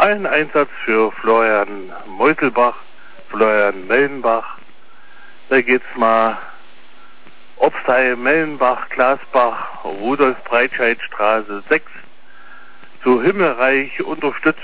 Ein Einsatz für Florian Meuselbach, Florian Mellenbach. Da geht's mal Obstei, Mellenbach, Glasbach, Rudolf-Breitscheid-Straße 6. So Himmelreich unterstützt